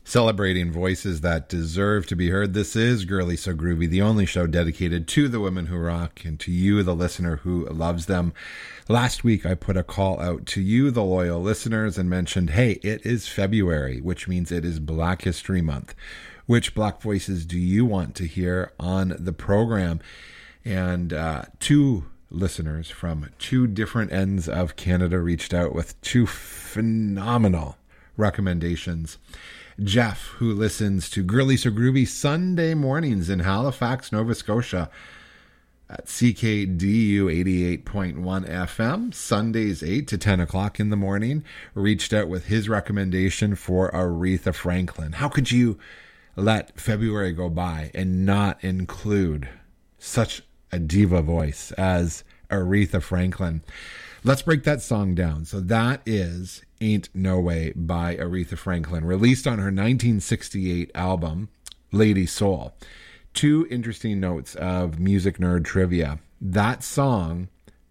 Celebrating voices that deserve to be heard. This is Girly So Groovy, the only show dedicated to the women who rock and to you, the listener who loves them. Last week, I put a call out to you, the loyal listeners, and mentioned, hey, it is February, which means it is Black History Month. Which Black voices do you want to hear on the program? And two listeners from two different ends of Canada reached out with two phenomenal recommendations. Jeff, who listens to Girly So Groovy Sunday mornings in Halifax, Nova Scotia at CKDU 88.1 FM, Sundays 8 to 10 o'clock in the morning, reached out with his recommendation for Aretha Franklin. How could you let February go by and not include such a diva voice as Aretha Franklin? Let's break that song down. So that is Ain't No Way by Aretha Franklin, released on her 1968 album, Lady Soul. Two interesting notes of music nerd trivia. That song,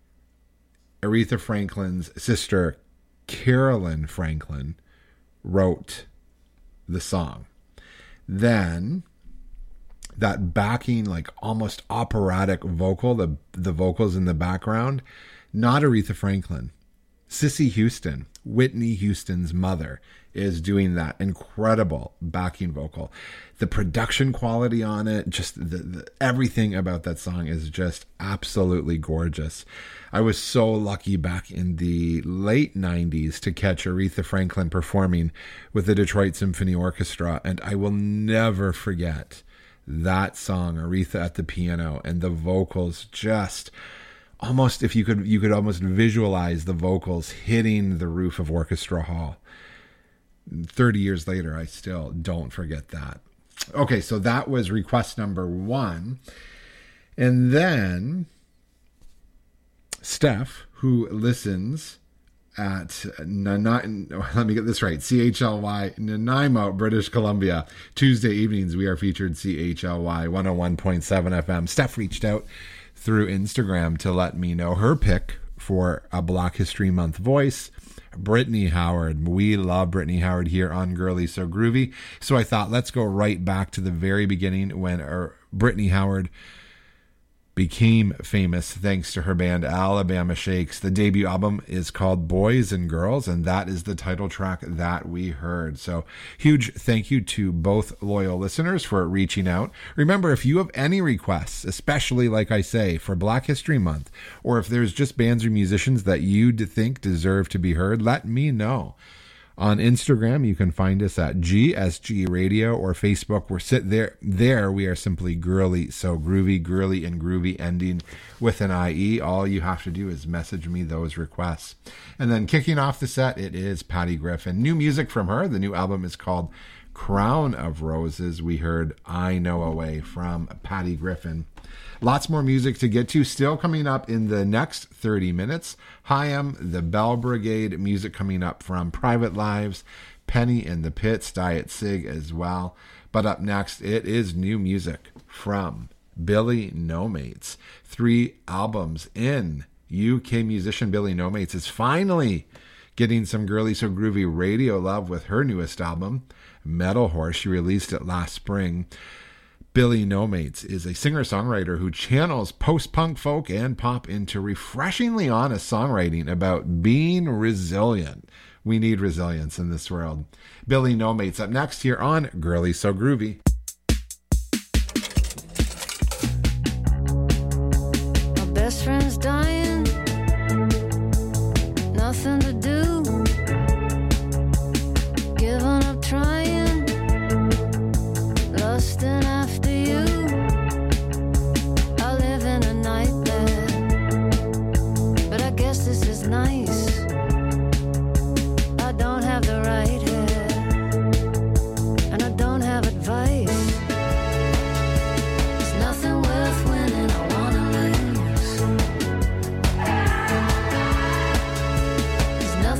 Aretha Franklin's sister, Carolyn Franklin, wrote the song. Then that backing, like almost operatic vocal, the vocals in the background, not Aretha Franklin. Cissy Houston, Whitney Houston's mother, is doing that incredible backing vocal. The production quality on it, just the everything about that song is just absolutely gorgeous. I was so lucky back in the late 90s to catch Aretha Franklin performing with the Detroit Symphony Orchestra, and I will never forget that song, Aretha at the piano, and the vocals just almost, if you could almost visualize the vocals hitting the roof of Orchestra Hall. 30 years later, I still don't forget that. Okay, so that was request number one. And then Steph, who listens at, let me get this right, CHLY, Nanaimo, British Columbia. Tuesday evenings, we are featured CHLY 101.7 FM. Steph reached out through Instagram to let me know her pick for a Black History Month voice, Brittany Howard. We love Brittany Howard here on Girly So Groovy. So I thought, let's go right back to the very beginning when Brittany Howard became famous thanks to her band Alabama Shakes. The debut album is called Boys and Girls, and that is the title track that we heard. So huge thank you to both loyal listeners for reaching out. Remember, if you have any requests, especially like I say for Black History Month, or if there's just bands or musicians that you think deserve to be heard, let me know. On Instagram, you can find us at GSG Radio, or Facebook. We're there. We are simply Girly So Groovy, girly and groovy ending with an IE. All you have to do is message me those requests. And then kicking off the set, it is Patty Griffin. New music from her. The new album is called Crown of Roses. We heard I Know a Way from Patty Griffin. Lots more music to get to still coming up in the next 30 minutes. Hyam, the Bell Brigade, music coming up from Private Lives, Penny and the Pits, Diet Sig as well. But up next, it is new music from Billy Nomates. 3 albums in. UK musician Billy Nomates is finally getting some Girly So Groovy radio love with her newest album, Metal Horse. She released it last spring. Billy Nomates is a singer-songwriter who channels post-punk, folk, and pop into refreshingly honest songwriting about being resilient. We need resilience in this world. Billy Nomates up next here on Girly So Groovy. My best friend's dying, nothing to do, giving up trying, lusting after you. I live in a nightmare, but I guess this is nice. I don't have the right hair, and I don't have advice. There's nothing worth winning, I wanna lose. There's nothing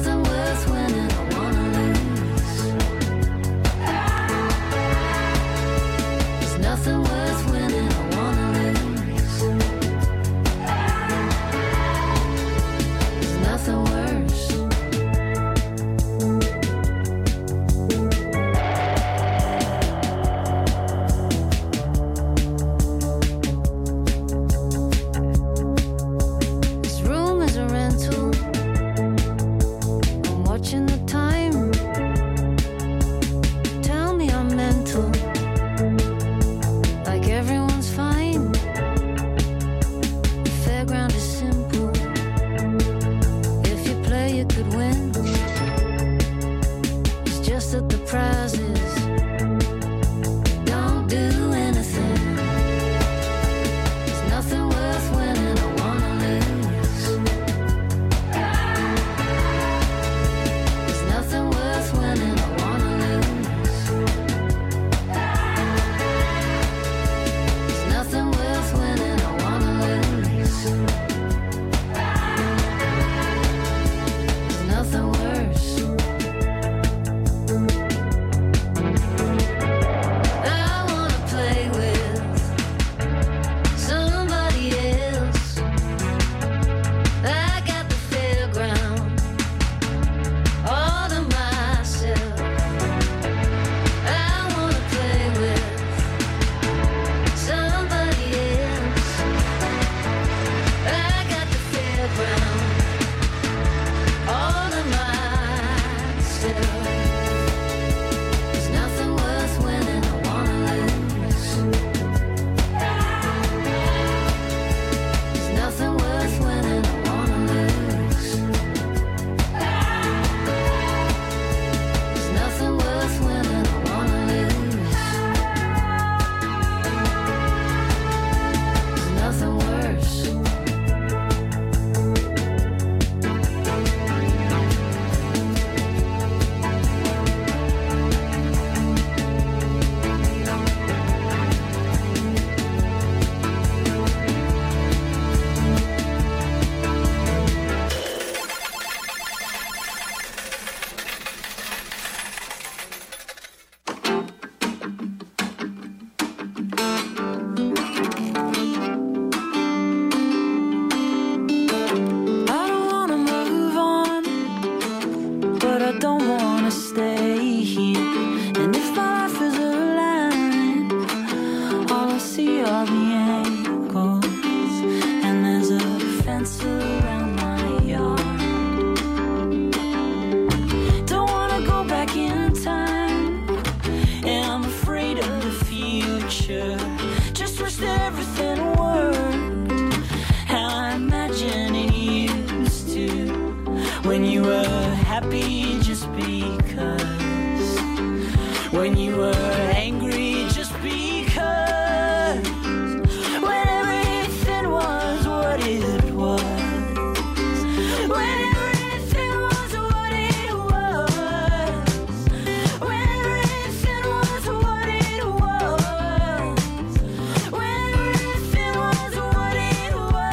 happy just because. When you were angry just because. When everything was what it was. When everything was what it was. When everything was what it was. When everything was what it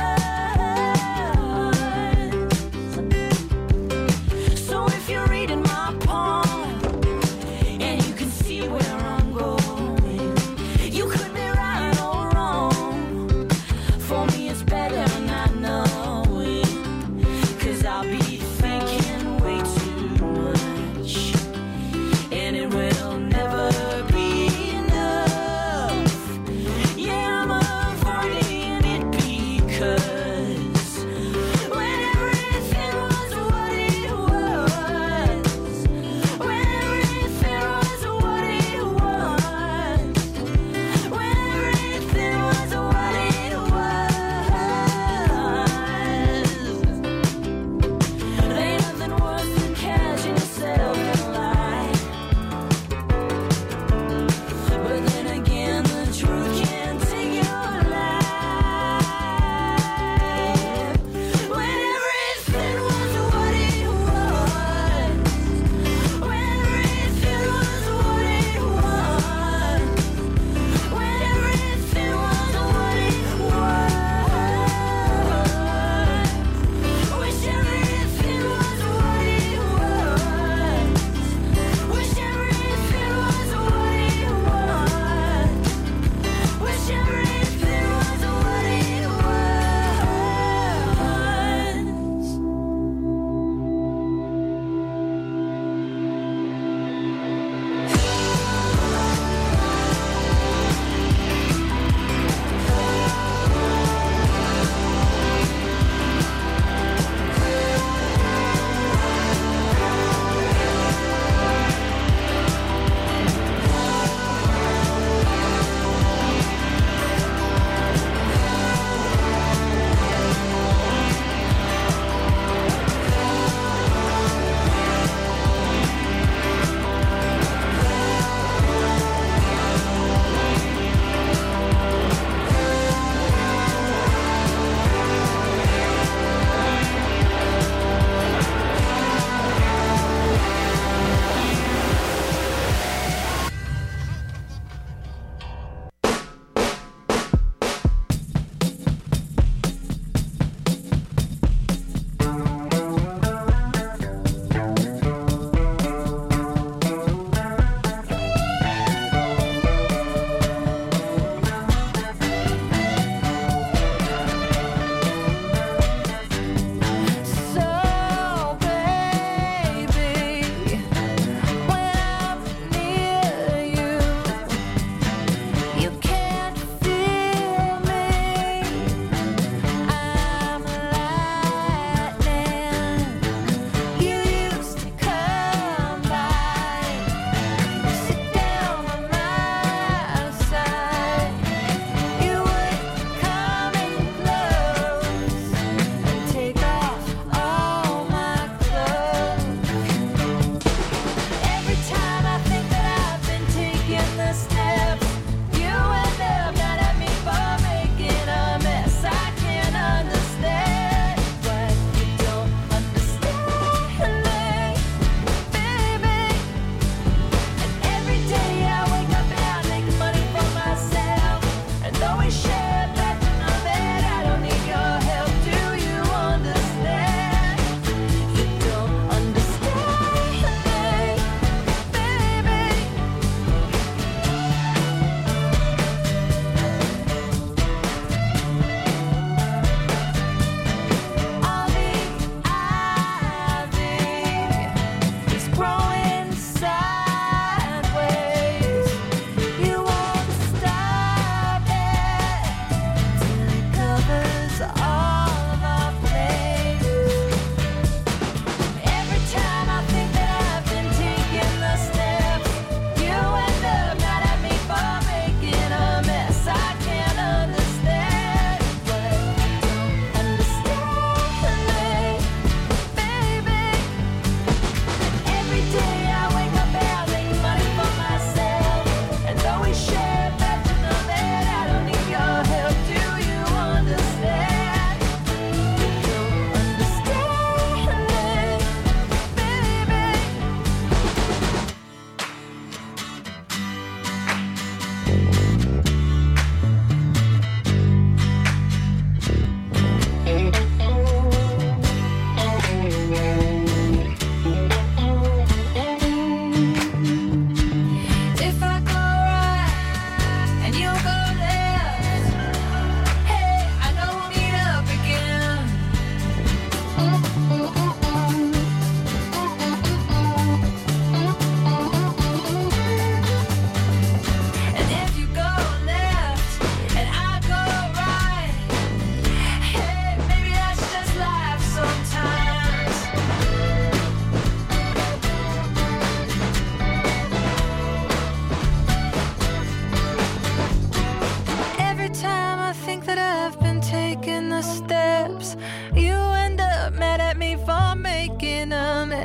was. So if you're reading my palm and you can see where I'm going,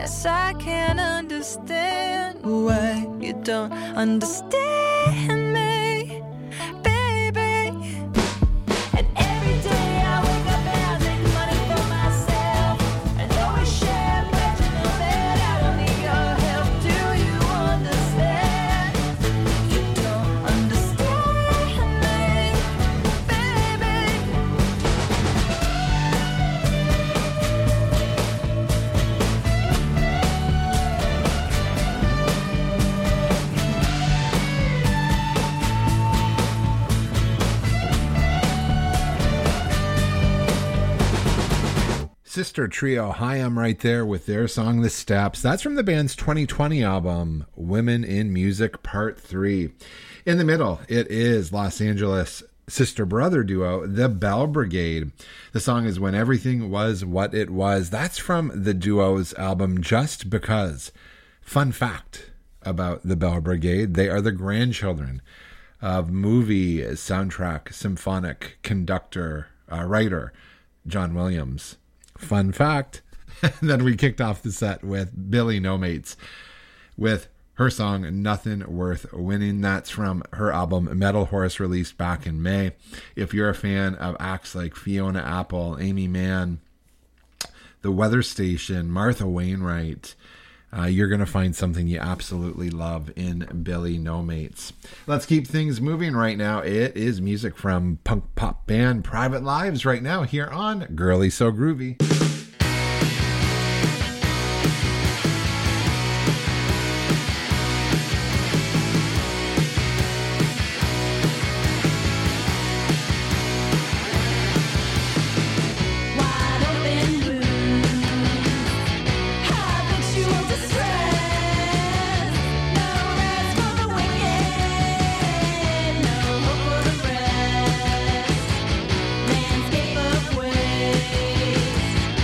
Guess I can't understand why you don't understand me, baby. And every day I wake up and I make money for myself, and though we share, but you know that I don't need your help. Do you understand? You don't understand me, baby. Sister Trio, Hi, I'm Right There with their song The Steps. That's from the band's 2020 album, Women in Music Part 3. In the middle, it is Los Angeles sister-brother duo, The Bell Brigade. The song is When Everything Was What It Was. That's from the duo's album Just Because. Fun fact about The Bell Brigade, they are the grandchildren of movie soundtrack symphonic conductor, writer John Williams. Fun fact. Then we kicked off the set with Billy No Mates with her song Nothing Worth Winning. That's from her album Metal Horse, released back in May. If you're a fan of acts like Fiona Apple, Amy Mann, The Weather Station, Martha Wainwright, you're going to find something you absolutely love in Billy No Mates. Let's keep things moving right now. It is music from punk pop band Private Lives right now here on Girly So Groovy. Wide open blue, habitual distress. No rest for the wicked, no hope for the rest. Landscape of waste.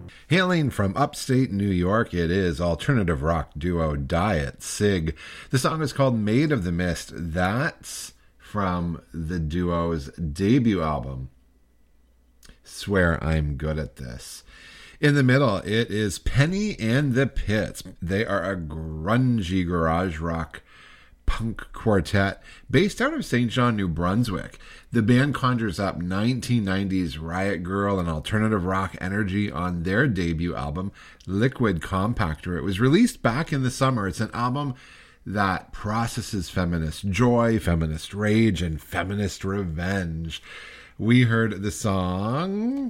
Hailing from upstate New York, it is alternative rock duo Diet Sig. The song is called Made of the Mist. That's from the duo's debut album, Swear I'm Good at This. In the middle, it is Penny and the Pits. They are a grungy garage rock punk quartet based out of St. John, New Brunswick. The band conjures up 1990s Riot Girl and alternative rock energy on their debut album, Liquid Compactor. It was released back in the summer. It's an album that processes feminist joy, feminist rage, and feminist revenge. We heard the song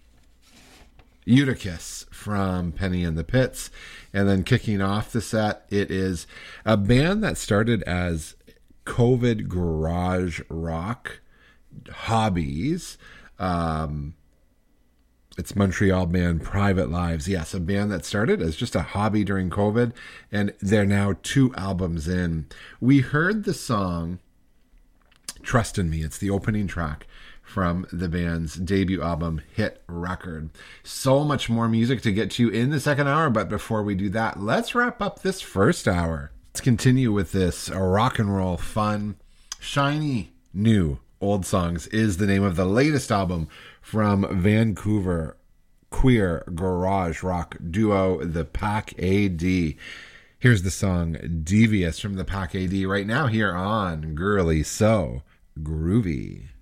Eutychus from Penny and the Pits. And then kicking off the set, it is a band that started as COVID garage rock hobbies. It's Montreal band Private Lives. Yes, a band that started as just a hobby during COVID, and they're now 2 albums in. We heard the song Trust in Me. It's the opening track from the band's debut album, Hit Record. So much more music to get to in the second hour, but before we do that, let's wrap up this first hour. Let's continue with this rock and roll fun. Shiny New Old Songs is the name of the latest album from Vancouver queer garage rock duo, the Pack AD. Here's the song Devious from the Pack AD right now here on Girly So Groovy.